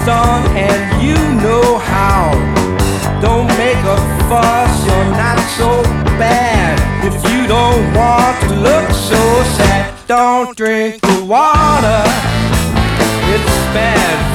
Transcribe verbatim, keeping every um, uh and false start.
son, and you know how. Don't make a fuss, you're not so bad. If you don't want to look so sad, don't drink the water, it's bad